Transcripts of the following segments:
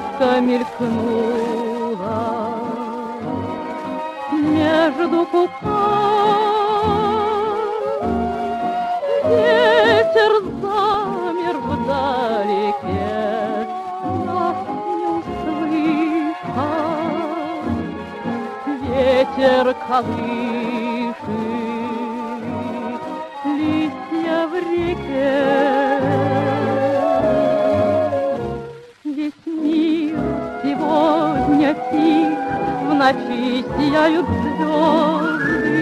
птичка мелькнула между кустов. Ветер замер вдалеке, нас не услышал. Ветер колышет листья в реке. Весь мир сегодня тих, в ночи сияют звезды.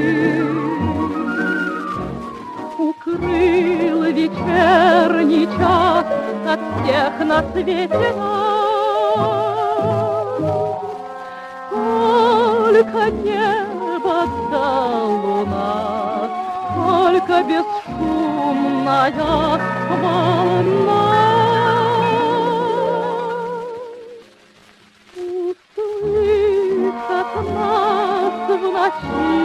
Укрыл вечерний час от всех на свете нас. Только небо да луна, только бесшумная волна. Услышат нас в ночи